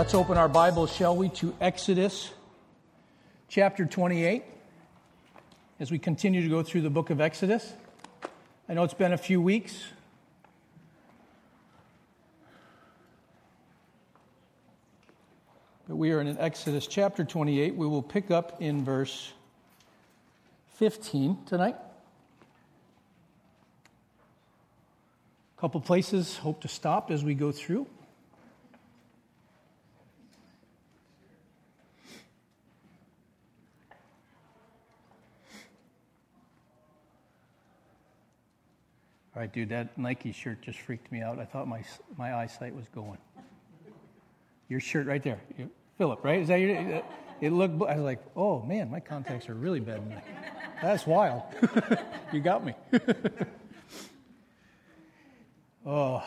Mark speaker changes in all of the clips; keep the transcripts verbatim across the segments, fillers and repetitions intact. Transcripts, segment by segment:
Speaker 1: Let's open our Bibles, shall we, to Exodus chapter twenty-eight as we continue to go through the book of Exodus. I know it's been a few weeks. But we are in Exodus chapter twenty-eight. We will pick up in verse fifteen tonight. A couple places, hope to stop as we go through. All right, dude, that Nike shirt just freaked me out. I thought my my eyesight was going. Your shirt right there. Philip, right? Is that your... It looked... I was like, oh, man, my contacts are really bad. That's wild. You got me. Oh.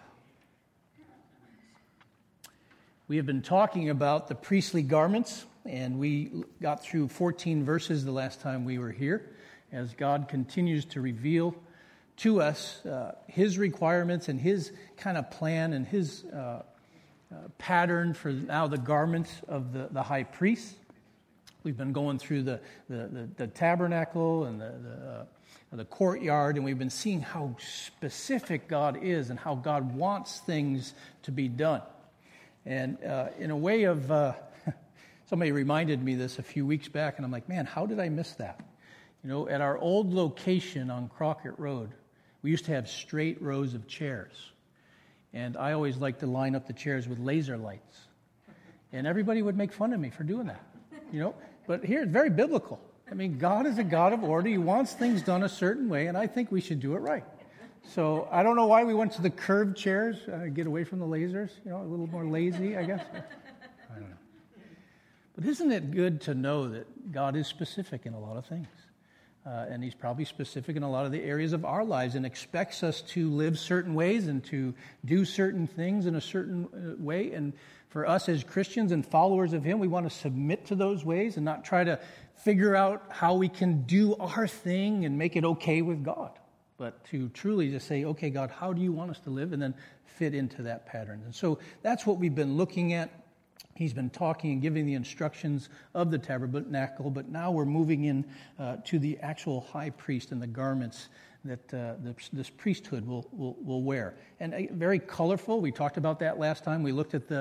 Speaker 1: We have been talking about the priestly garments, and we got through fourteen verses the last time we were here, as God continues to reveal to us uh, his requirements and his kind of plan and his uh, uh, pattern for now the garments of the, the high priest. We've been going through the the, the, the tabernacle and the the, uh, the courtyard, and we've been seeing how specific God is and how God wants things to be done. And uh, in a way of, uh, somebody reminded me this a few weeks back, and I'm like, man, how did I miss that? You know, at our old location on Crockett Road, we used to have straight rows of chairs. And I always liked to line up the chairs with laser lights. And everybody would make fun of me for doing that, you know. But here, it's very biblical. I mean, God is a God of order. He wants things done a certain way, and I think we should do it right. So I don't know why we went to the curved chairs, uh, get away from the lasers, you know, a little more lazy, I guess. I don't know. But isn't it good to know that God is specific in a lot of things? Uh, and he's probably specific in a lot of the areas of our lives and expects us to live certain ways and to do certain things in a certain uh, way. And for us as Christians and followers of him, we want to submit to those ways and not try to figure out how we can do our thing and make it okay with God. But to truly just say, okay, God, how do you want us to live? And then fit into that pattern. And so that's what we've been looking at. He's been talking and giving the instructions of the tabernacle, but now we're moving in uh, to the actual high priest and the garments that uh, the, this priesthood will, will, will wear. And uh, very colorful. We talked about that last time. We looked at the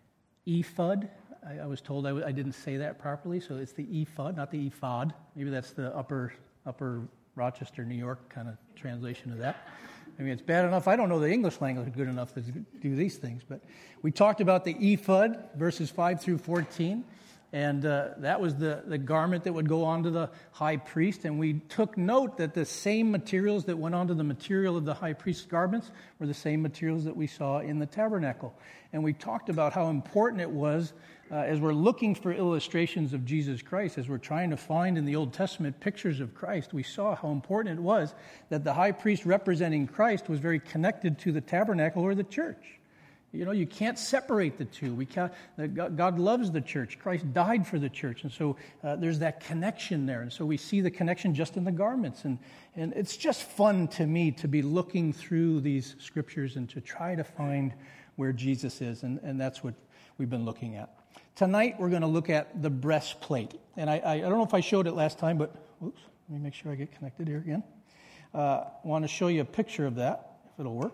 Speaker 1: ephod. I, I was told I, w- I didn't say that properly, so it's the ephod, not the ephod. Maybe that's the upper upper Rochester, New York kind of translation of that. I mean, it's bad enough I don't know the English language good enough to do these things. But we talked about the ephod, verses five through fourteen. And uh, that was the, the garment that would go onto the high priest. And we took note that the same materials that went onto the material of the high priest's garments were the same materials that we saw in the tabernacle. And we talked about how important it was uh, as we're looking for illustrations of Jesus Christ, as we're trying to find in the Old Testament pictures of Christ. We saw how important it was that the high priest representing Christ was very connected to the tabernacle or the church. You know, you can't separate the two. We can't, God loves the church. Christ died for the church. And so uh, there's that connection there. And so we see the connection just in the garments. And, and it's just fun to me to be looking through these scriptures and to try to find where Jesus is. And, and that's what we've been looking at. Tonight, we're going to look at the breastplate. And I, I, I don't know if I showed it last time, but oops, let me make sure I get connected here again. Uh, I want to show you a picture of that, if it'll work.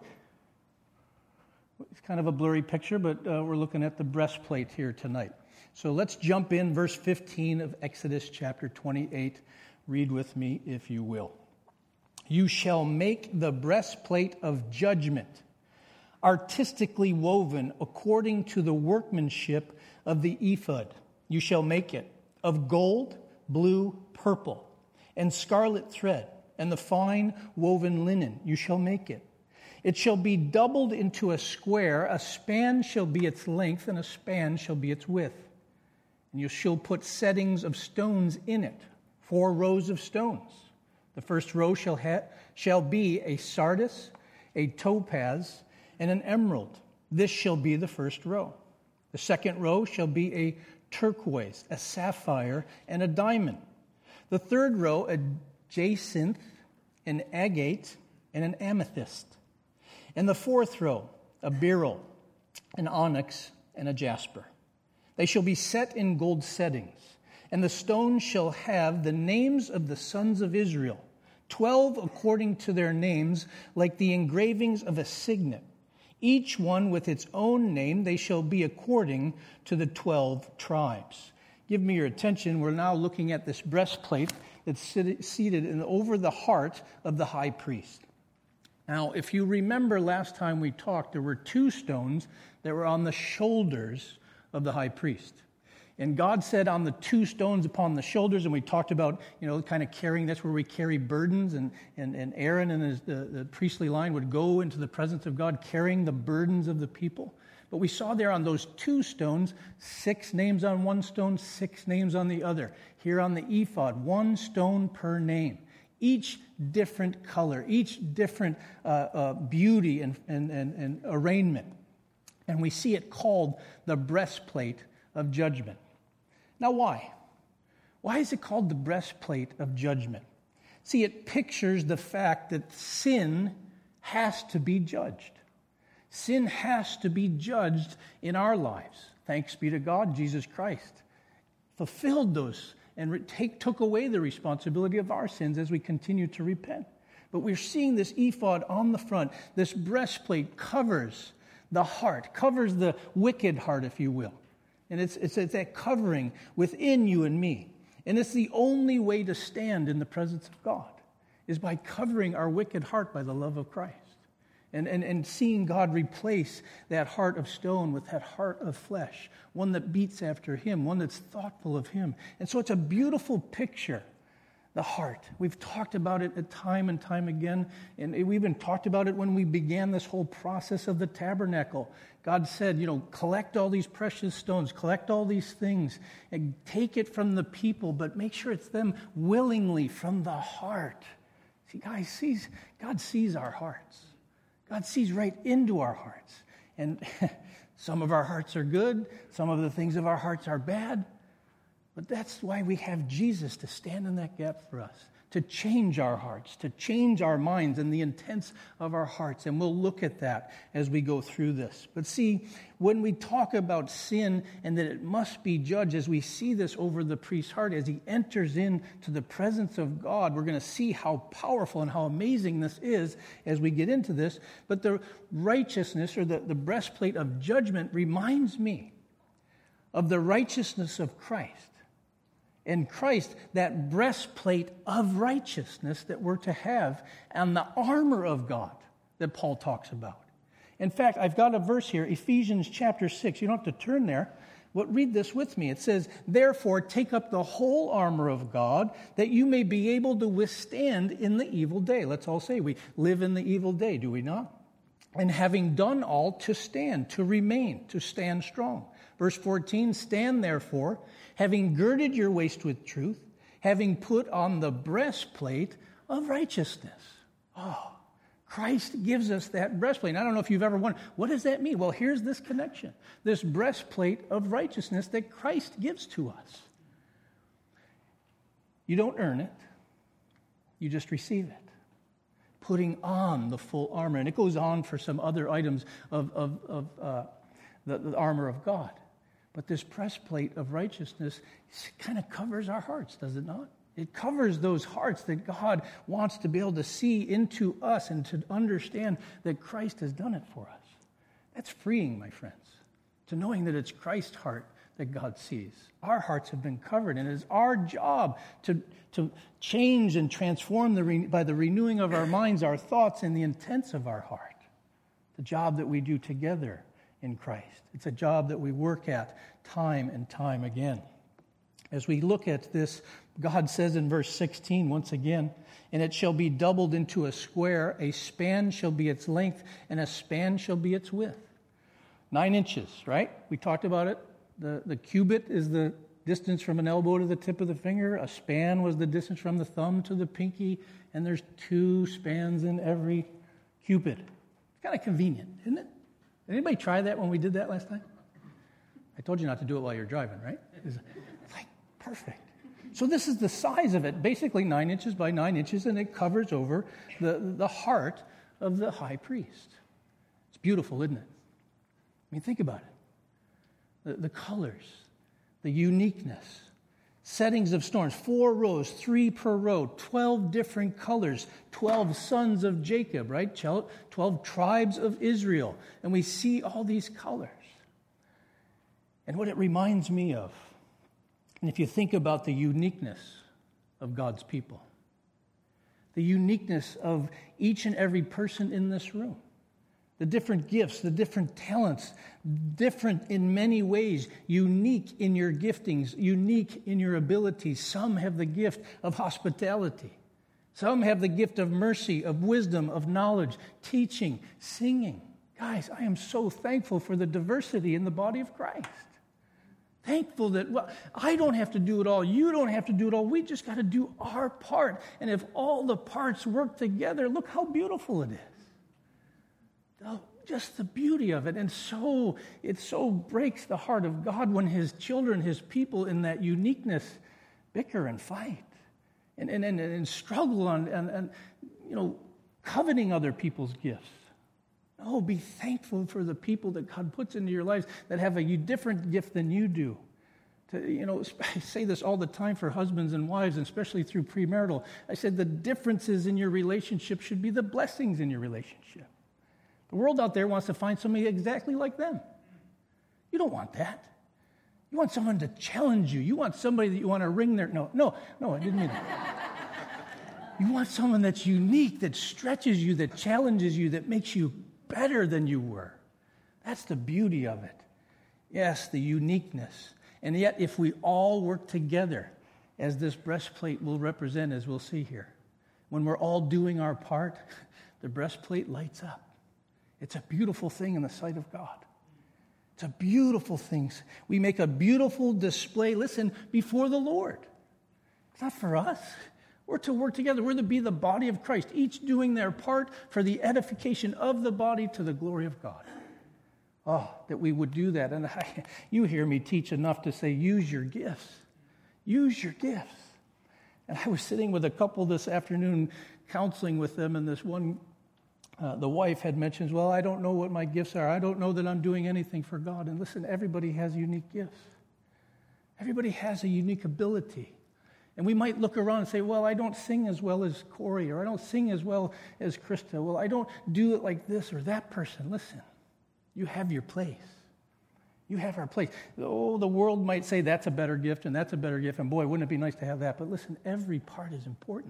Speaker 1: It's kind of a blurry picture, but uh, we're looking at the breastplate here tonight. So let's jump in, verse fifteen of Exodus chapter twenty-eight. Read with me, if you will. You shall make the breastplate of judgment, artistically woven according to the workmanship of the ephod. You shall make it of gold, blue, purple, and scarlet thread, and the fine woven linen. You shall make it. It shall be doubled into a square. A span shall be its length, and a span shall be its width. And you shall put settings of stones in it, four rows of stones. The first row shall ha- shall be a sardius, a topaz, and an emerald. This shall be the first row. The second row shall be a turquoise, a sapphire, and a diamond. The third row, a jacinth, an agate, and an amethyst. And the fourth row, a beryl, an onyx, and a jasper. They shall be set in gold settings, and the stones shall have the names of the sons of Israel, twelve according to their names, like the engravings of a signet. Each one with its own name, they shall be according to the twelve tribes. Give me your attention. We're now looking at this breastplate that's seated in, over the heart of the high priest. Now, if you remember last time we talked, there were two stones that were on the shoulders of the high priest. And God said on the two stones upon the shoulders, and we talked about, you know, kind of carrying, that's where we carry burdens, and, and, and Aaron and his, the, the priestly line would go into the presence of God carrying the burdens of the people. But we saw there on those two stones, six names on one stone, six names on the other. Here on the ephod, one stone per name. Each different color, each different uh, uh, beauty and, and, and, and arraignment. And we see it called the breastplate of judgment. Now why? Why is it called the breastplate of judgment? See, it pictures the fact that sin has to be judged. Sin has to be judged in our lives. Thanks be to God, Jesus Christ fulfilled those and re- take, took away the responsibility of our sins as we continue to repent. But we're seeing this ephod on the front. This breastplate covers the heart, covers the wicked heart, if you will. And it's, it's, it's that covering within you and me. And it's the only way to stand in the presence of God, is by covering our wicked heart by the love of Christ. And, and, and seeing God replace that heart of stone with that heart of flesh, one that beats after Him, one that's thoughtful of Him. And so it's a beautiful picture, the heart. We've talked about it time and time again, and we even talked about it when we began this whole process of the tabernacle. God said, you know, collect all these precious stones, collect all these things, and take it from the people, but make sure it's them willingly from the heart. See, guys, sees, God sees our hearts. God sees right into our hearts. And some of our hearts are good, some of the things of our hearts are bad. But that's why we have Jesus to stand in that gap for us, to change our hearts, to change our minds and the intents of our hearts. And we'll look at that as we go through this. But see, when we talk about sin and that it must be judged, as we see this over the priest's heart, as he enters into the presence of God, we're going to see how powerful and how amazing this is as we get into this. But the righteousness, or the, the breastplate of judgment, reminds me of the righteousness of Christ. And Christ, that breastplate of righteousness that we're to have, and the armor of God that Paul talks about. In fact, I've got a verse here, Ephesians chapter six. You don't have to turn there, but read this with me. It says, "Therefore, take up the whole armor of God, that you may be able to withstand in the evil day." Let's all say we live in the evil day, do we not? "And having done all, to stand, to remain, to stand strong." Verse fourteen, "Stand therefore, having girded your waist with truth, having put on the breastplate of righteousness." Oh, Christ gives us that breastplate. And I don't know if you've ever wondered, what does that mean? Well, here's this connection. This breastplate of righteousness that Christ gives to us. You don't earn it. You just receive it. Putting on the full armor. And it goes on for some other items of, of, of uh, the, the armor of God. But this breastplate of righteousness kind of covers our hearts, does it not? It covers those hearts that God wants to be able to see into us and to understand that Christ has done it for us. That's freeing, my friends, to knowing that it's Christ's heart that God sees. Our hearts have been covered, and it is our job to, to change and transform the re, by the renewing of our minds, our thoughts, and the intents of our heart. The job that we do together in Christ. It's a job that we work at time and time again. As we look at this, God says in verse sixteen, once again, "And it shall be doubled into a square, a span shall be its length, and a span shall be its width." Nine inches, right? We talked about it. The, the cubit is the distance from an elbow to the tip of the finger. A span was the distance from the thumb to the pinky, and there's two spans in every cubit. It's kind of convenient, isn't it? Did anybody try that when we did that last time? I told you not to do it while you're driving, right? It's like perfect. So this is the size of it, basically nine inches by nine inches, and it covers over the, the heart of the high priest. It's beautiful, isn't it? I mean, think about it. the, the colors, the uniqueness. Settings of storms, four rows, three per row, twelve different colors, twelve sons of Jacob, right? twelve tribes of Israel. And we see all these colors. And what it reminds me of, and if you think about the uniqueness of God's people, the uniqueness of each and every person in this room, the different gifts, the different talents, different in many ways, unique in your giftings, unique in your abilities. Some have the gift of hospitality. Some have the gift of mercy, of wisdom, of knowledge, teaching, singing. Guys, I am so thankful for the diversity in the body of Christ. Thankful that, well, I don't have to do it all. You don't have to do it all. We just got to do our part. And if all the parts work together, look how beautiful it is. Oh, just the beauty of it. And so, it so breaks the heart of God when his children, his people in that uniqueness bicker and fight and, and, and, and struggle on, and, and, you know, coveting other people's gifts. Oh, be thankful for the people that God puts into your lives that have a different gift than you do. To, you know, I say this all the time for husbands and wives, and especially through premarital. I said the differences in your relationship should be the blessings in your relationship. The world out there wants to find somebody exactly like them. You don't want that. You want someone to challenge you. You want somebody that you want to wring their... No, no, no, I didn't mean that. You want someone that's unique, that stretches you, that challenges you, that makes you better than you were. That's the beauty of it. Yes, the uniqueness. And yet, if we all work together, as this breastplate will represent, as we'll see here, when we're all doing our part, the breastplate lights up. It's a beautiful thing in the sight of God. It's a beautiful thing. We make a beautiful display, listen, before the Lord. It's not for us. We're to work together. We're to be the body of Christ, each doing their part for the edification of the body to the glory of God. Oh, that we would do that. And I, you hear me teach enough to say, use your gifts. Use your gifts. And I was sitting with a couple this afternoon, counseling with them, and this one Uh, the wife had mentioned, well, I don't know what my gifts are. I don't know that I'm doing anything for God. And listen, everybody has unique gifts. Everybody has a unique ability. And we might look around and say, well, I don't sing as well as Corey, or I don't sing as well as Krista. Well, I don't do it like this or that person. Listen, you have your place. You have our place. Oh, the world might say that's a better gift and that's a better gift. And boy, wouldn't it be nice to have that? But listen, every part is important.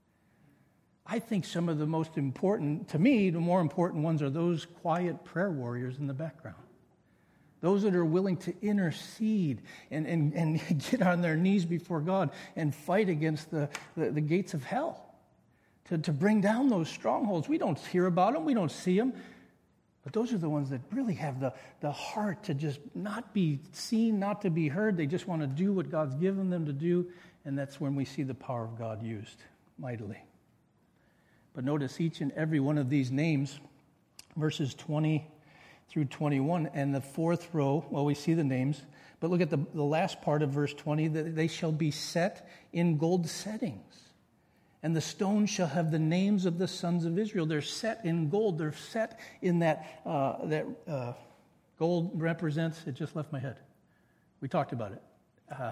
Speaker 1: I think some of the most important, to me, the more important ones are those quiet prayer warriors in the background. Those that are willing to intercede and, and, and get on their knees before God and fight against the, the, the gates of hell, to, to bring down those strongholds. We don't hear about them. We don't see them. But those are the ones that really have the, the heart to just not be seen, not to be heard. They just want to do what God's given them to do, and that's when we see the power of God used mightily. But notice each and every one of these names, verses twenty through twenty-one, and the fourth row, well, we see the names, but look at the, the last part of verse twenty, that they shall be set in gold settings. And the stones shall have the names of the sons of Israel. They're set in gold. They're set in that, uh, that uh, gold represents, it just left my head. We talked about it. Uh,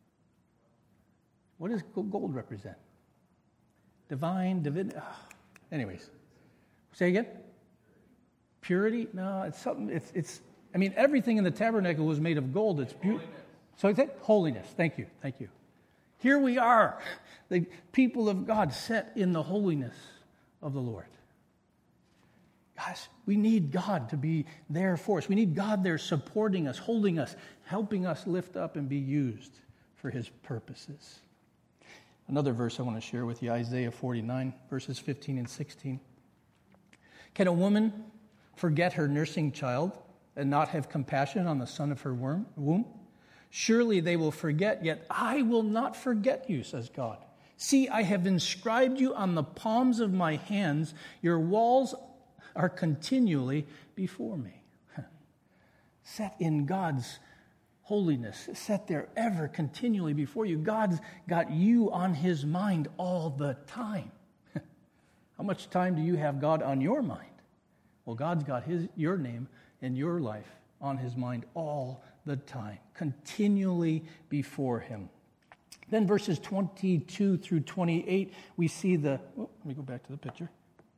Speaker 1: what does gold represent? Divine, divine. Oh. Anyways, say again. Purity? No, it's something. It's. It's. I mean, everything in the tabernacle was made of gold. It's beautiful. So I think holiness. Thank you. Thank you. Here we are, the people of God, set in the holiness of the Lord. Guys, we need God to be there for us. We need God there supporting us, holding us, helping us lift up and be used for His purposes. Another verse I want to share with you, Isaiah forty-nine, verses fifteen and sixteen. Can a woman forget her nursing child and not have compassion on the son of her womb? Surely they will forget, yet I will not forget you, says God. See, I have inscribed you on the palms of my hands. Your walls are continually before me. Set in God's holiness, set there ever continually before you. God's got you on His mind all the time. How much time do you have God on your mind? Well, God's got his, your name and your life on His mind all the time, continually before him. Then verses twenty-two through twenty-eight, we see the, oh, let me go back to the picture,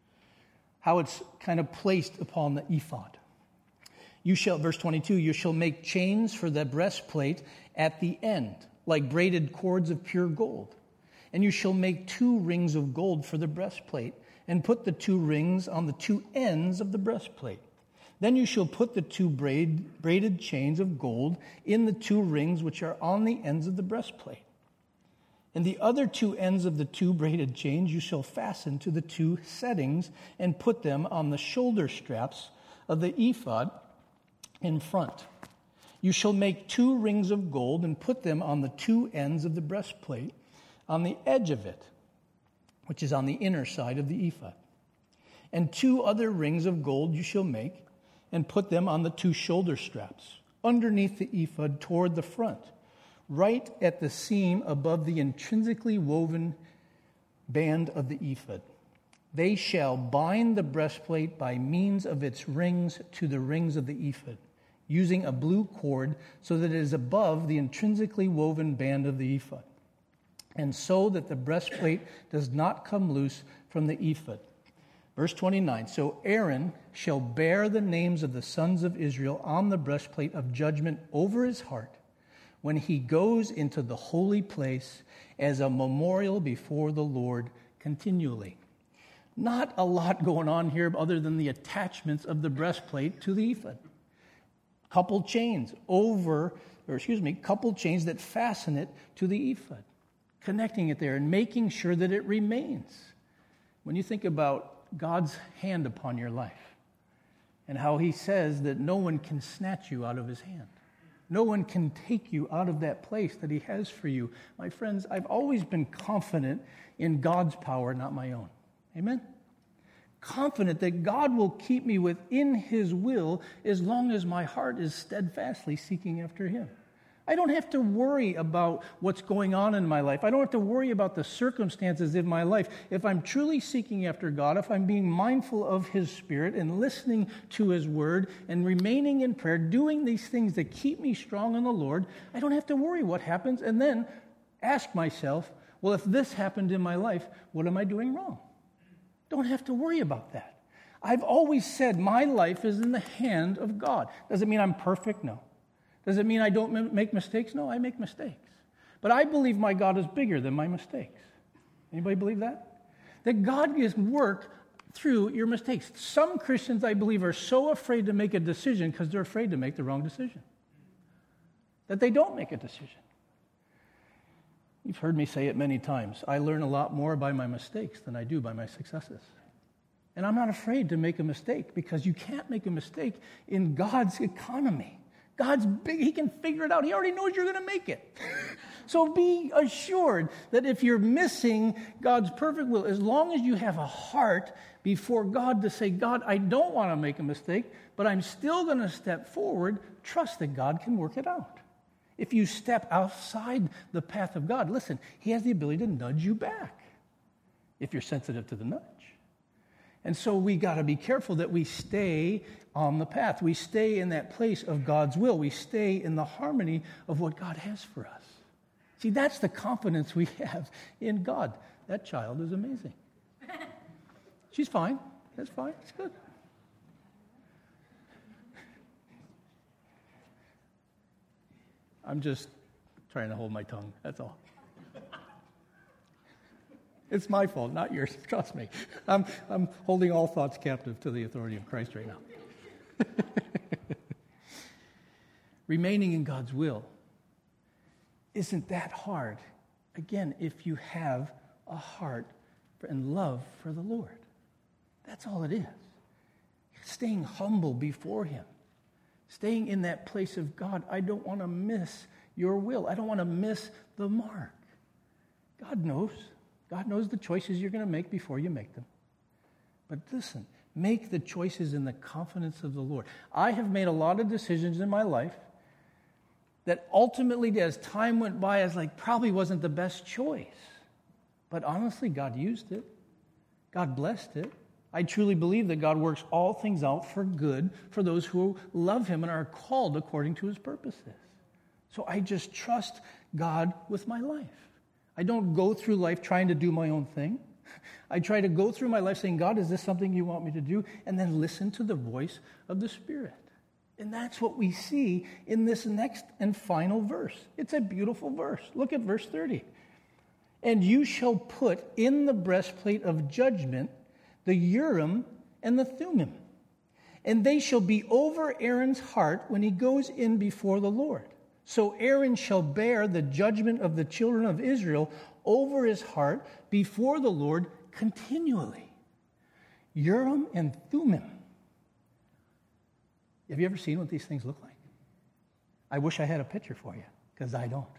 Speaker 1: how it's kind of placed upon the ephod. You shall, verse twenty-two, you shall make chains for the breastplate at the end, like braided cords of pure gold. And you shall make two rings of gold for the breastplate, and put the two rings on the two ends of the breastplate. Then you shall put the two braid, braided chains of gold in the two rings which are on the ends of the breastplate. And the other two ends of the two braided chains you shall fasten to the two settings and put them on the shoulder straps of the ephod in front. You shall make two rings of gold and put them on the two ends of the breastplate on the edge of it, which is on the inner side of the ephod. And two other rings of gold you shall make and put them on the two shoulder straps underneath the ephod toward the front, right at the seam above the intrinsically woven band of the ephod. They shall bind the breastplate by means of its rings to the rings of the ephod, using a blue cord so that it is above the intrinsically woven band of the ephod, and so that the breastplate does not come loose from the ephod. Verse twenty-nine, so Aaron shall bear the names of the sons of Israel on the breastplate of judgment over his heart when he goes into the holy place as a memorial before the Lord continually. Not a lot going on here other than the attachments of the breastplate to the ephod. Couple chains over, or excuse me, couple chains that fasten it to the ephod, connecting it there and making sure that it remains. When you think about God's hand upon your life and how he says that no one can snatch you out of his hand. No one can take you out of that place that he has for you. My friends, I've always been confident in God's power, not my own. Amen? Confident that God will keep me within his will as long as my heart is steadfastly seeking after him. I don't have to worry about what's going on in my life. I don't have to worry about the circumstances in my life. If I'm truly seeking after God, if I'm being mindful of his Spirit and listening to his word and remaining in prayer, doing these things that keep me strong in the Lord, I don't have to worry what happens and then ask myself, well, if this happened in my life, what am I doing wrong? Don't have to worry about that. I've always said my life is in the hand of God. Does it mean I'm perfect? No. Does it mean I don't make mistakes? No, I make mistakes. But I believe my God is bigger than my mistakes. Anybody believe that? That God can work through your mistakes. Some Christians, I believe, are so afraid to make a decision because they're afraid to make the wrong decision, that they don't make a decision. You've heard me say it many times. I learn a lot more by my mistakes than I do by my successes. And I'm not afraid to make a mistake because you can't make a mistake in God's economy. God's big. He can figure it out. He already knows you're going to make it. So be assured that if you're missing God's perfect will, as long as you have a heart before God to say, God, I don't want to make a mistake, but I'm still going to step forward, trust that God can work it out. If you step outside the path of God, listen, he has the ability to nudge you back if you're sensitive to the nudge. And so we got to be careful that we stay on the path. We stay in that place of God's will. We stay in the harmony of what God has for us. See, that's the confidence we have in God. That child is amazing. She's fine. That's fine. It's good. I'm just trying to hold my tongue. That's all. It's my fault, not yours. Trust me. I'm, I'm holding all thoughts captive to the authority of Christ right now. Remaining in God's will isn't that hard. Again, if you have a heart and love for the Lord. That's all it is. Staying humble before him. Staying in that place of, God, I don't want to miss your will. I don't want to miss the mark. God knows. God knows the choices you're going to make before you make them. But listen, make the choices in the confidence of the Lord. I have made a lot of decisions in my life that ultimately, as time went by, I was like, probably wasn't the best choice. But honestly, God used it. God blessed it. I truly believe that God works all things out for good for those who love him and are called according to his purposes. So I just trust God with my life. I don't go through life trying to do my own thing. I try to go through my life saying, God, is this something you want me to do? And then listen to the voice of the Spirit. And that's what we see in this next and final verse. It's a beautiful verse. Look at verse thirty. And you shall put in the breastplate of judgment the Urim and the Thummim, and they shall be over Aaron's heart when he goes in before the Lord. So Aaron shall bear the judgment of the children of Israel over his heart before the Lord continually. Urim and Thummim. Have you ever seen what these things look like? I wish I had a picture for you, because I don't.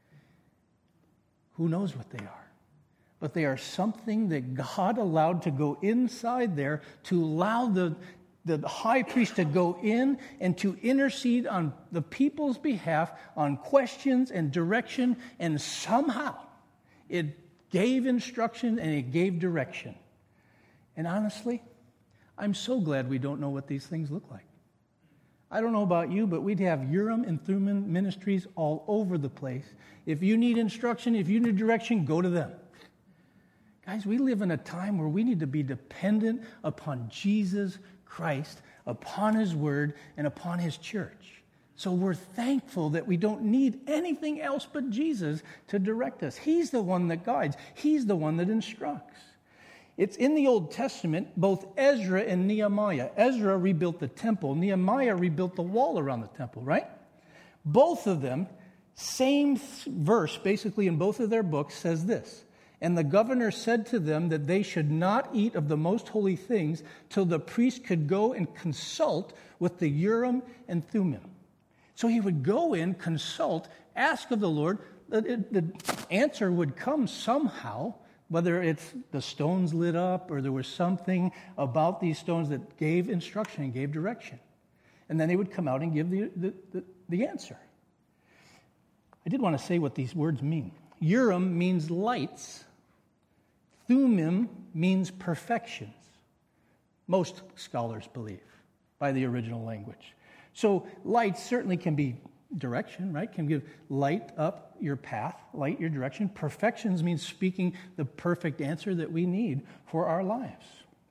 Speaker 1: Who knows what they are? But they are something that God allowed to go inside there to allow the, the high priest to go in and to intercede on the people's behalf on questions and direction, and somehow it gave instruction and it gave direction. And honestly, I'm so glad we don't know what these things look like. I don't know about you, but we'd have Urim and Thummim ministries all over the place. If you need instruction, if you need direction, go to them. Guys, we live in a time where we need to be dependent upon Jesus Christ, upon his word, and upon his church. So we're thankful that we don't need anything else but Jesus to direct us. He's the one that guides. He's the one that instructs. It's in the Old Testament, both Ezra and Nehemiah. Ezra rebuilt the temple. Nehemiah rebuilt the wall around the temple, right? Both of them, same verse basically in both of their books says this. And the governor said to them that they should not eat of the most holy things till the priest could go and consult with the Urim and Thummim. So he would go in, consult, ask of the Lord. The, the answer would come somehow, whether it's the stones lit up or there was something about these stones that gave instruction and gave direction. And then they would come out and give the, the, the, the answer. I did want to say what these words mean. Urim means lights. Thummim means perfections. Most scholars believe, by the original language. So lights certainly can be direction, right? Can give light up your path, light your direction. Perfections means speaking the perfect answer that we need for our lives.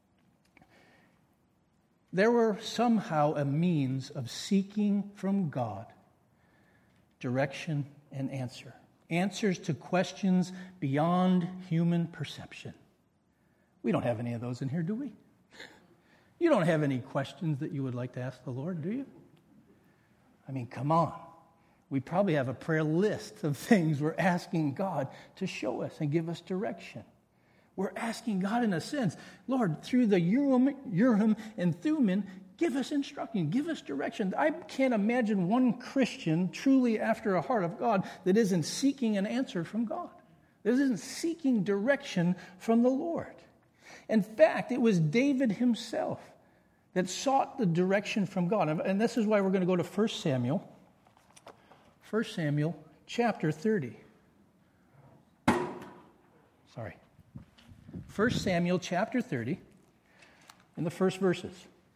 Speaker 1: There were somehow a means of seeking from God direction and answer. Answers to questions beyond human perception. We don't have any of those in here, do we? You don't have any questions that you would like to ask the Lord, do you? I mean, come on. We probably have a prayer list of things we're asking God to show us and give us direction. We're asking God, in a sense, Lord, through the Urim, Urim and Thummim, give us instruction, give us direction. I can't imagine one Christian truly after a heart of God that isn't seeking an answer from God, that isn't seeking direction from the Lord. In fact, it was David himself that sought the direction from God. And this is why we're going to go to First Samuel. First Samuel chapter thirty. Sorry. First Samuel chapter thirty, in the first verses.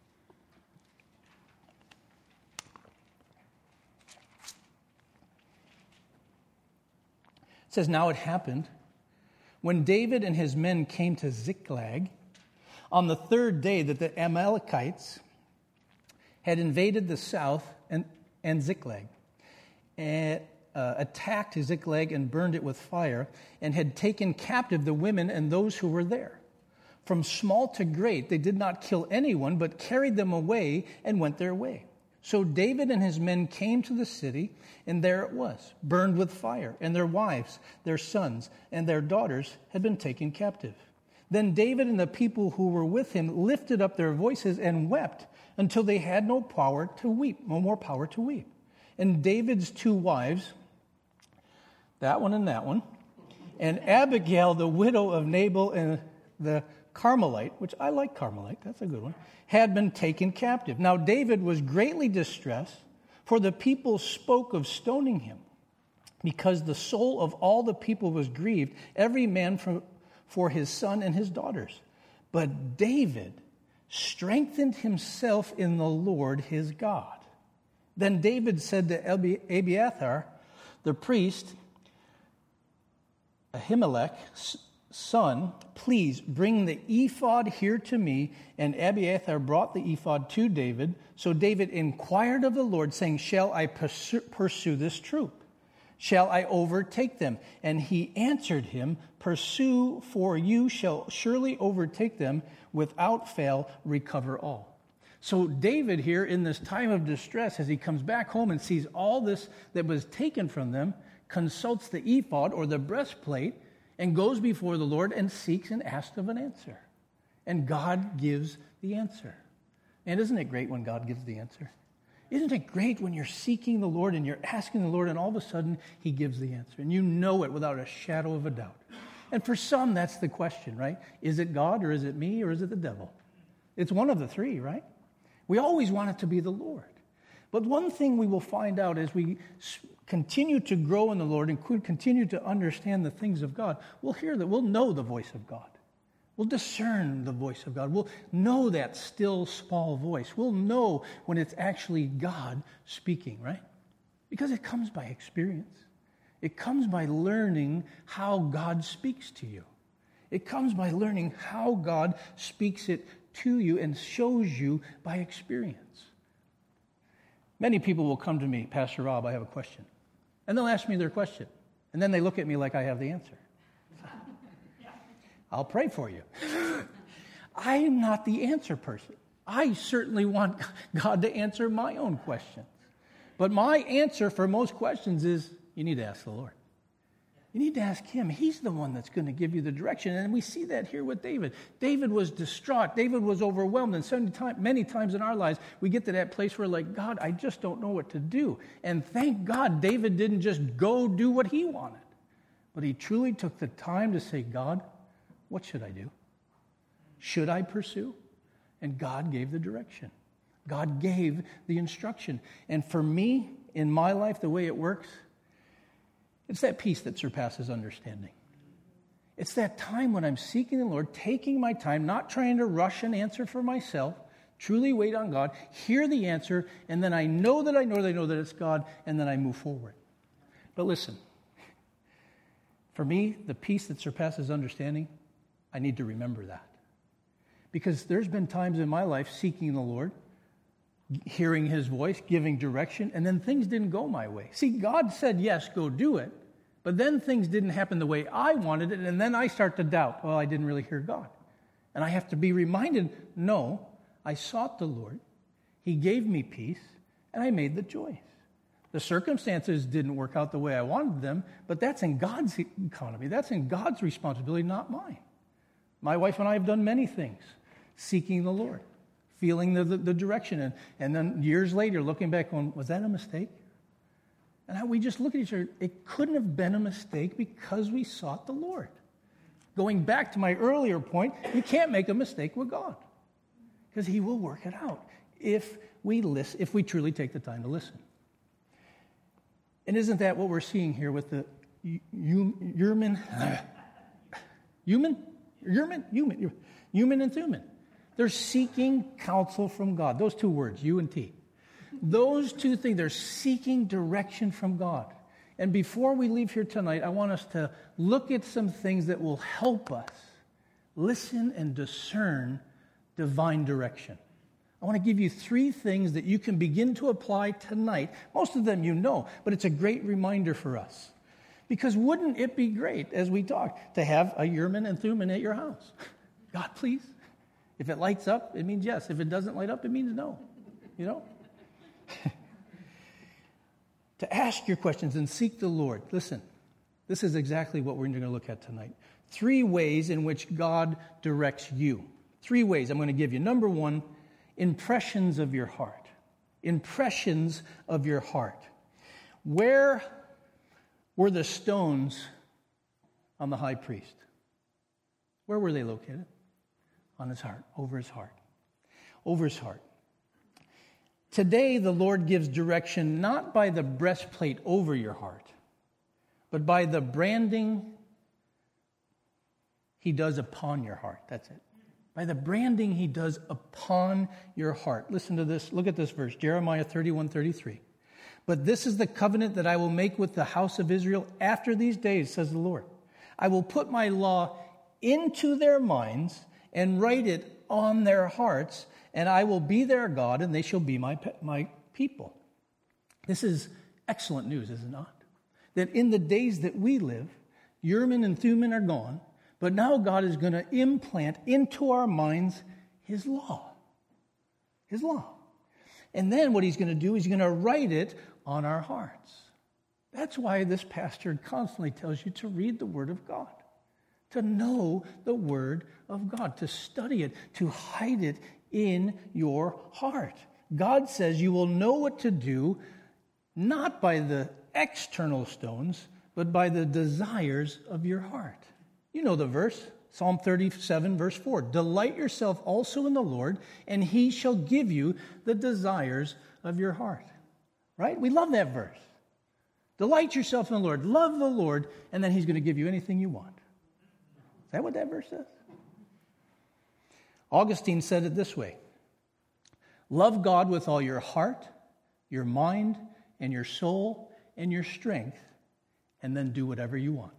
Speaker 1: It says, now it happened, when David and his men came to Ziklag, on the third day that the Amalekites had invaded the south and, and Ziklag, and uh, attacked Ziklag and burned it with fire, and had taken captive the women and those who were there. From small to great, they did not kill anyone, but carried them away and went their way. So David and his men came to the city, and there it was, burned with fire, and their wives, their sons, and their daughters had been taken captive. Then David and the people who were with him lifted up their voices and wept until they had no power to weep, no more power to weep. And David's two wives, that one and that one, and Abigail, the widow of Nabal and the Carmelite, which I like Carmelite, that's a good one, had been taken captive. Now David was greatly distressed, for the people spoke of stoning him, because the soul of all the people was grieved, every man for, for his son and his daughters. But David strengthened himself in the Lord his God. Then David said to Abiathar, the priest, Ahimelech's son, please bring the ephod here to me. And Abiathar brought the ephod to David. So David inquired of the Lord, saying, shall I pursue, pursue this troop? Shall I overtake them? And he answered him, pursue, for you shall surely overtake them, without fail recover all. So David here, in this time of distress, as he comes back home and sees all this that was taken from them, consults the ephod or the breastplate, and goes before the Lord and seeks and asks of an answer. And God gives the answer. And isn't it great when God gives the answer? Isn't it great when you're seeking the Lord and you're asking the Lord and all of a sudden he gives the answer? And you know it without a shadow of a doubt. And for some, that's the question, right? Is it God or is it me or is it the devil? It's one of the three, right? We always want it to be the Lord. But one thing we will find out as we continue to grow in the Lord and continue to understand the things of God, we'll hear that, we'll know the voice of God. We'll discern the voice of God. We'll know that still small voice. We'll know when it's actually God speaking, right? Because it comes by experience. It comes by learning how God speaks to you. It comes by learning how God speaks it to you and shows you by experience. Many people will come to me, Pastor Rob, I have a question. And they'll ask me their question. And then they look at me like I have the answer. I'll pray for you. I am not the answer person. I certainly want God to answer my own questions. But my answer for most questions is, you need to ask the Lord. You need to ask him. He's the one that's going to give you the direction. And we see that here with David. David was distraught. David was overwhelmed. And so many, time, many times in our lives, we get to that place where, like, God, I just don't know what to do. And thank God David didn't just go do what he wanted. But he truly took the time to say, God, what should I do? Should I pursue? And God gave the direction. God gave the instruction. And for me, in my life, the way it works, it's that peace that surpasses understanding. It's that time when I'm seeking the Lord, taking my time, not trying to rush an answer for myself, truly wait on God, hear the answer, and then I know that I know that I know that it's God, and then I move forward. But listen, for me, the peace that surpasses understanding, I need to remember that. Because there's been times in my life seeking the Lord, hearing his voice, giving direction, and then things didn't go my way. See, God said, yes, go do it, but then things didn't happen the way I wanted it, and then I start to doubt, well, I didn't really hear God. And I have to be reminded, no, I sought the Lord, he gave me peace, and I made the choice. The circumstances didn't work out the way I wanted them, but that's in God's economy. That's in God's responsibility, not mine. My wife and I have done many things, seeking the Lord, feeling the, the, the direction. And, and then years later, looking back on, was that a mistake? And I, we just look at each other. It couldn't have been a mistake because we sought the Lord. Going back to my earlier point, you can't make a mistake with God because he will work it out if we listen, if we truly take the time to listen. And isn't that what we're seeing here with the Urim, human, Urim, human, human and Thummim? They're seeking counsel from God. Those two words, U and T. Those two things, they're seeking direction from God. And before we leave here tonight, I want us to look at some things that will help us listen and discern divine direction. I want to give you three things that you can begin to apply tonight. Most of them you know, but it's a great reminder for us. Because wouldn't it be great, as we talk, to have a Urim and Thummim at your house? God, please. If it lights up, it means yes. If it doesn't light up, it means no. You know? To ask your questions and seek the Lord. Listen, this is exactly what we're going to look at tonight. Three ways in which God directs you. Three ways I'm going to give you. Number one, impressions of your heart. Impressions of your heart. Where were the stones on the high priest? Where were they located? On his heart, over his heart, over his heart. Today, the Lord gives direction not by the breastplate over your heart, but by the branding he does upon your heart. That's it. by the branding he does upon your heart. Listen to this. Look at this verse, Jeremiah thirty-one thirty-three. But this is the covenant that I will make with the house of Israel after these days, says the Lord. I will put my law into their minds and write it on their hearts, and I will be their God, and they shall be my, my people. This is excellent news, is it not? That in the days that we live, Urim and Thummim are gone, but now God is going to implant into our minds his law. His law. And then what he's going to do is he's going to write it on our hearts. That's why this pastor constantly tells you to read the Word of God, to know the Word of God, to study it, to hide it in your heart. God says you will know what to do not by the external stones, but by the desires of your heart. You know the verse, Psalm thirty-seven, verse four. Delight yourself also in the Lord, and he shall give you the desires of your heart. Right? We love that verse. Delight yourself in the Lord. Love the Lord, and then he's going to give you anything you want. Is that what that verse says? Augustine said it this way. Love God with all your heart, your mind, and your soul, and your strength, and then do whatever you want.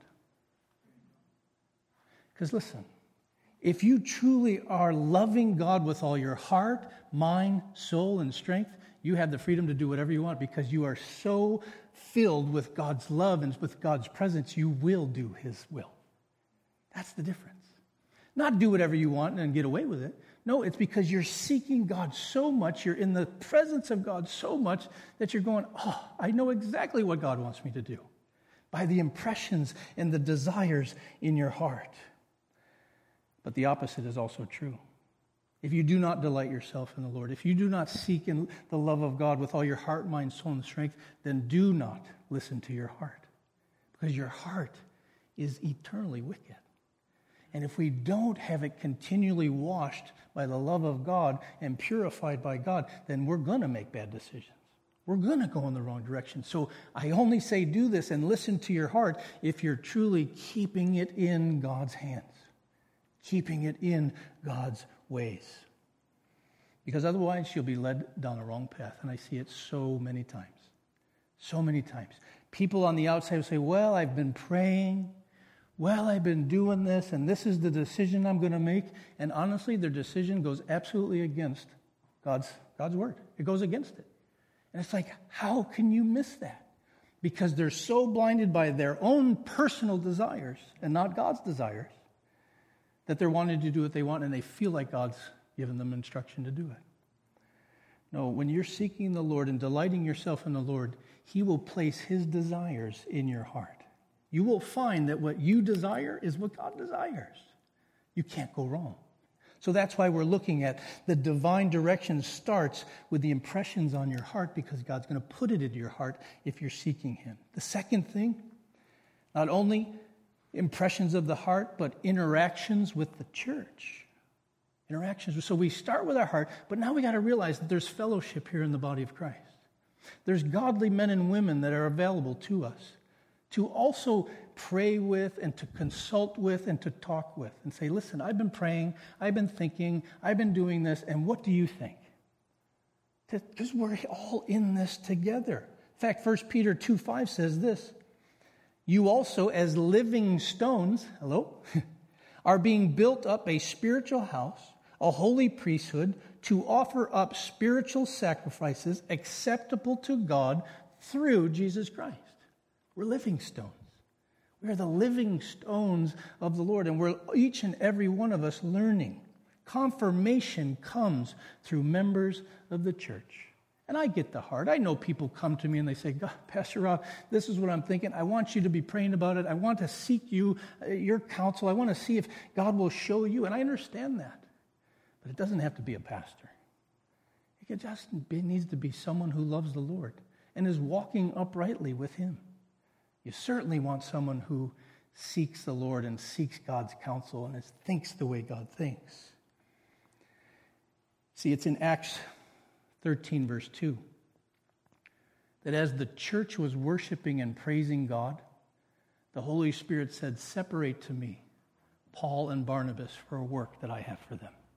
Speaker 1: Because listen, if you truly are loving God with all your heart, mind, soul, and strength, you have the freedom to do whatever you want because you are so filled with God's love and with God's presence, you will do his will. That's the difference. Not do whatever you want and get away with it. No, it's because you're seeking God so much, you're in the presence of God so much that you're going, oh, I know exactly what God wants me to do. By the impressions and the desires in your heart. But the opposite is also true. If you do not delight yourself in the Lord, if you do not seek in the love of God with all your heart, mind, soul, and strength, then do not listen to your heart. Because your heart is eternally wicked. And if we don't have it continually washed by the love of God and purified by God, then we're going to make bad decisions. We're going to go in the wrong direction. So I only say do this and listen to your heart if you're truly keeping it in God's hands. Keeping it in God's ways. Because otherwise you'll be led down the wrong path. And I see it so many times. So many times. People on the outside will say, well, I've been praying. Well, I've been doing this, and this is the decision I'm going to make. And honestly, their decision goes absolutely against God's, God's word. It goes against it. And it's like, how can you miss that? Because they're so blinded by their own personal desires and not God's desires that they're wanting to do what they want, and they feel like God's given them instruction to do it. No, when you're seeking the Lord and delighting yourself in the Lord, he will place his desires in your heart. You will find that what you desire is what God desires. You can't go wrong. So that's why we're looking at the divine direction starts with the impressions on your heart because God's going to put it into your heart if you're seeking him. The second thing, not only impressions of the heart, but interactions with the church. Interactions. So we start with our heart, but now we got to realize that there's fellowship here in the body of Christ. There's godly men and women that are available to us to also pray with and to consult with and to talk with and say, listen, I've been praying, I've been thinking, I've been doing this, and what do you think? Because we're all in this together. In fact, First Peter two five says this, you also as living stones, hello, are being built up a spiritual house, a holy priesthood, to offer up spiritual sacrifices acceptable to God through Jesus Christ. We're living stones. We are the living stones of the Lord, and we're each and every one of us learning. Confirmation comes through members of the church. And I get the heart. I know people come to me and they say, God, Pastor Rob, this is what I'm thinking. I want you to be praying about it. I want to seek you, uh, your counsel. I want to see if God will show you. And I understand that. But it doesn't have to be a pastor. It just be, needs to be someone who loves the Lord and is walking uprightly with him. You certainly want someone who seeks the Lord and seeks God's counsel and is, thinks the way God thinks. See, it's in Acts thirteen, verse two, that as the church was worshiping and praising God, the Holy Spirit said, separate to me Paul and Barnabas for a work that I have for them.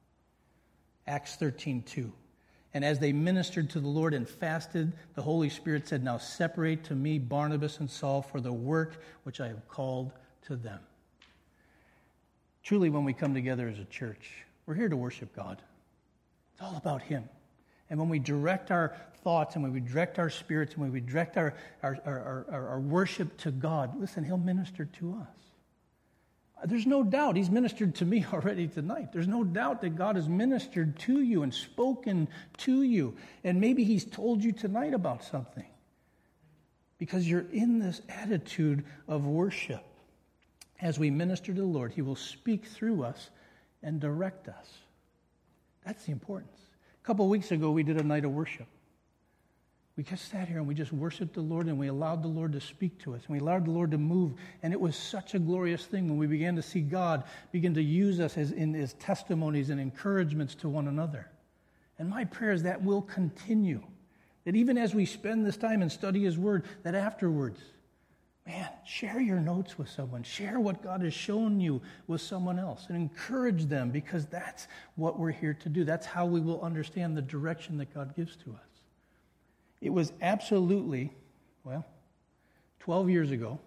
Speaker 1: Acts thirteen two. And as they ministered to the Lord and fasted, the Holy Spirit said, now separate to me Barnabas and Saul for the work which I have called to them. Truly, when we come together as a church, we're here to worship God. It's all about Him. And when we direct our thoughts and when we direct our spirits and when we direct our, our, our, our, our worship to God, listen, He'll minister to us. There's no doubt He's ministered to me already tonight. There's no doubt that God has ministered to you and spoken to you. And maybe He's told you tonight about something. Because you're in this attitude of worship. As we minister to the Lord, He will speak through us and direct us. That's the importance. A couple of weeks ago, we did a night of worship. We just sat here and we just worshiped the Lord and we allowed the Lord to speak to us. And we allowed the Lord to move. And it was such a glorious thing when we began to see God begin to use us as in His testimonies and encouragements to one another. And my prayer is that will continue. That even as we spend this time and study His Word, that afterwards, man, share your notes with someone. Share what God has shown you with someone else and encourage them, because that's what we're here to do. That's how we will understand the direction that God gives to us. It was absolutely, well, twelve years ago,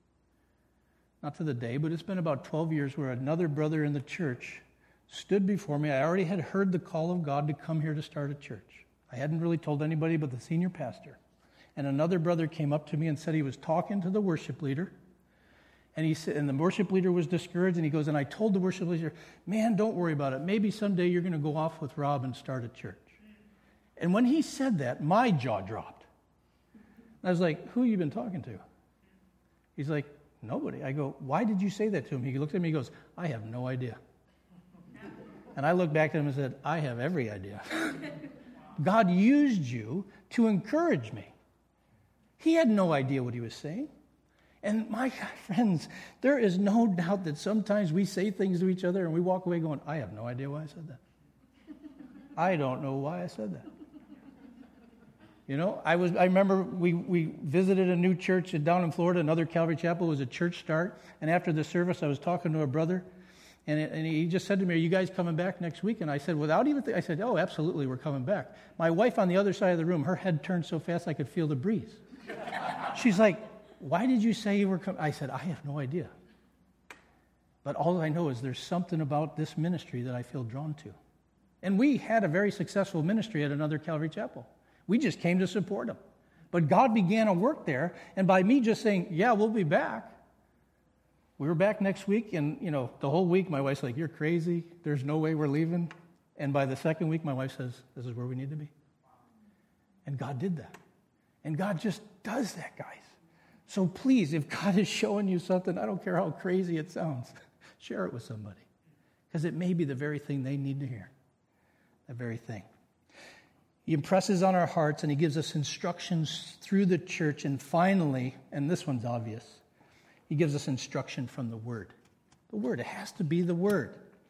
Speaker 1: not to the day, but it's been about twelve years where another brother in the church stood before me. I already had heard the call of God to come here to start a church. I hadn't really told anybody but the senior pastor. And another brother came up to me and said he was talking to the worship leader. And he said, and the worship leader was discouraged. And he goes, and I told the worship leader, man, don't worry about it. Maybe someday you're going to go off with Rob and start a church. And when he said that, my jaw dropped. I was like, who have you been talking to? He's like, nobody. I go, why did you say that to him? He looked at me and goes, I have no idea. And I looked back at him and said, I have every idea. God used you to encourage me. He had no idea what he was saying. And my friends, there is no doubt that sometimes we say things to each other and we walk away going, I have no idea why I said that. I don't know why I said that. You know, I was. I remember we, we visited a new church down in Florida, another Calvary Chapel. It was a church start. And after the service, I was talking to a brother, and, it, and he just said to me, are you guys coming back next week? And I said, without even th-, I said, oh, absolutely, we're coming back. My wife on the other side of the room, her head turned so fast I could feel the breeze. She's like, why did you say you were coming? I said, I have no idea. But all I know is there's something about this ministry that I feel drawn to. And we had a very successful ministry at another Calvary Chapel. We just came to support them. But God began a work there, and by me just saying, yeah, we'll be back. We were back next week, and, you know, the whole week my wife's like, you're crazy. There's no way we're leaving. And by the second week, my wife says, this is where we need to be. And God did that. And God just does that, guys. So please, if God is showing you something, I don't care how crazy it sounds, share it with somebody. Because it may be the very thing they need to hear. The very thing. He impresses on our hearts and He gives us instructions through the church. And finally, and this one's obvious, He gives us instruction from the Word. The Word, it has to be the Word.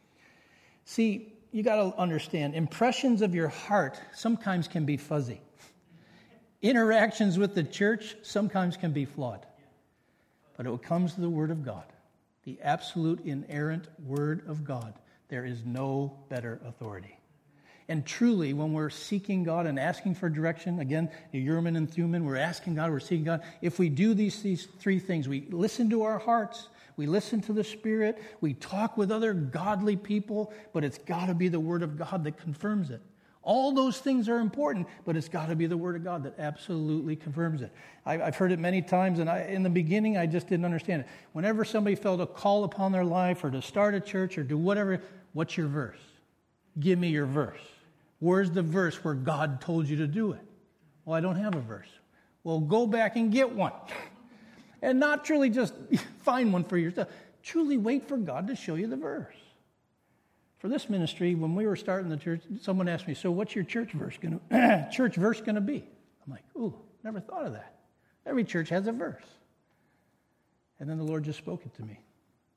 Speaker 1: See, you got to understand, impressions of your heart sometimes can be fuzzy. Interactions with the church sometimes can be flawed. But it comes to the Word of God, the absolute inerrant Word of God. There is no better authority. And truly, when we're seeking God and asking for direction, again, Urim and Thummim, we're asking God, we're seeking God. If we do these, these three things, we listen to our hearts, we listen to the Spirit, we talk with other godly people, but it's got to be the Word of God that confirms it. All those things are important, but it's got to be the Word of God that absolutely confirms it. I, I've heard it many times, and I, in the beginning, I just didn't understand it. Whenever somebody felt a call upon their life or to start a church or do whatever, what's your verse? Give me your verse. Where's the verse where God told you to do it? Well, I don't have a verse. Well, go back and get one. And not truly just find one for yourself. Truly wait for God to show you the verse. For this ministry, when we were starting the church, someone asked me, so what's your church verse going to church verse going to be? I'm like, ooh, never thought of that. Every church has a verse. And then the Lord just spoke it to me.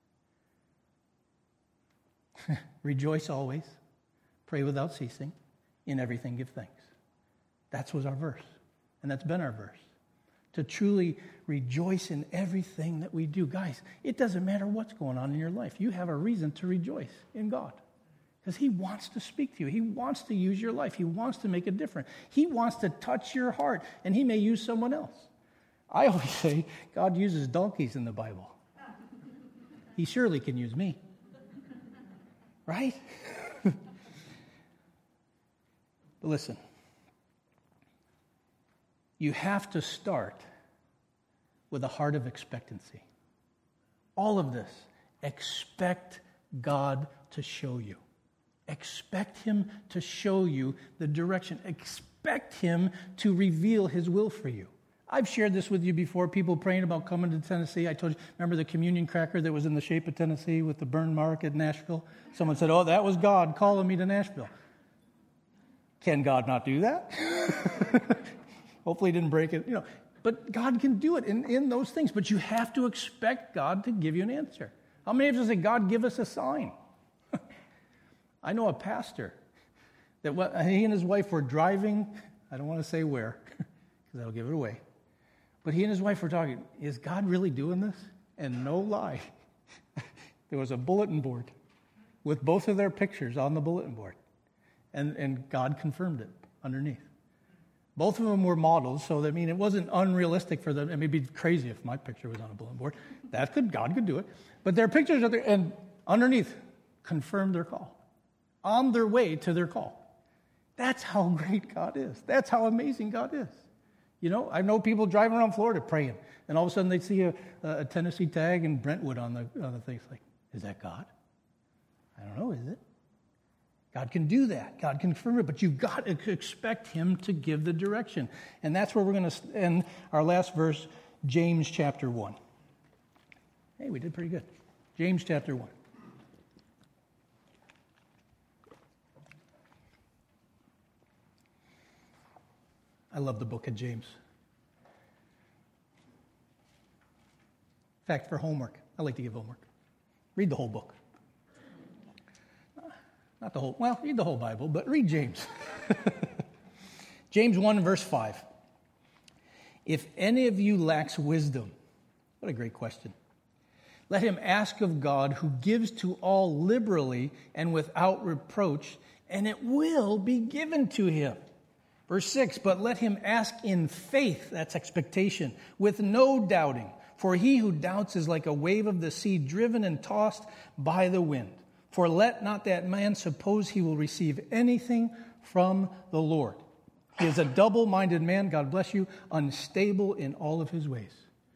Speaker 1: Rejoice always. Pray without ceasing. In everything give thanks. That was our verse. And that's been our verse. To truly rejoice in everything that we do. Guys, it doesn't matter what's going on in your life. You have a reason to rejoice in God. Because he wants to speak to you. He wants to use your life. He wants to make a difference. He wants to touch your heart, and he may use someone else. I always say God uses donkeys in the Bible. He surely can use me. Right? But listen, you have to start with a heart of expectancy. All of this, expect God to show you. Expect him to show you the direction. Expect him to reveal his will for you. I've shared this with you before, people praying about coming to Tennessee. I told you, remember the communion cracker that was in the shape of Tennessee with the burn mark at Nashville? Someone said, oh, that was God calling me to Nashville. Can God not do that? Hopefully he didn't break it. You know, but God can do it in, in those things. But you have to expect God to give you an answer. How many of us say, God, give us a sign? I know a pastor that what, he and his wife were driving, I don't want to say where, because that'll give it away. But he and his wife were talking, is God really doing this? And no lie, there was a bulletin board with both of their pictures on the bulletin board. And, and God confirmed it underneath. Both of them were models, so I mean, it wasn't unrealistic for them. It may be crazy if my picture was on a bulletin board. That could, God could do it. But their pictures are there, and underneath, confirmed their call. On their way to their call. That's how great God is. That's how amazing God is. You know, I know people driving around Florida praying, and all of a sudden they see a, a Tennessee tag in Brentwood on the on the thing. It's like, is that God? I don't know, is it? God can do that. God can confirm it, but you've got to expect him to give the direction. And that's where we're going to end our last verse, James chapter one. Hey, we did pretty good. James chapter one. I love the book of James. In fact, for homework, I like to give homework. Read the whole book. Not the whole, well, read the whole Bible, but read James. James one, verse five. If any of you lacks wisdom, what a great question. Let him ask of God, who gives to all liberally and without reproach, and it will be given to him. Verse six, but let him ask in faith, that's expectation, with no doubting. For he who doubts is like a wave of the sea driven and tossed by the wind. For let not that man suppose he will receive anything from the Lord. He is a double-minded man, God bless you, unstable in all of his ways.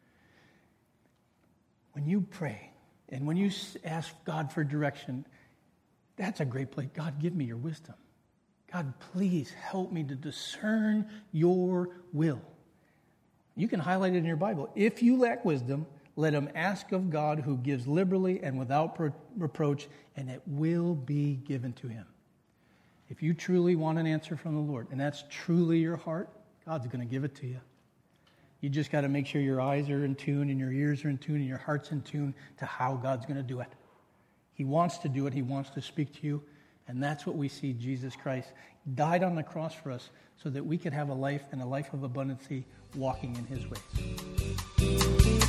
Speaker 1: When you pray and when you ask God for direction, that's a great place. God, give me your wisdom. God, please help me to discern your will. You can highlight it in your Bible. If you lack wisdom, let him ask of God, who gives liberally and without reproach, and it will be given to him. If you truly want an answer from the Lord, and that's truly your heart, God's going to give it to you. You just got to make sure your eyes are in tune and your ears are in tune and your heart's in tune to how God's going to do it. He wants to do it. He wants to speak to you. And that's what we see Jesus Christ died on the cross for us so that we could have a life and a life of abundancy walking in his ways.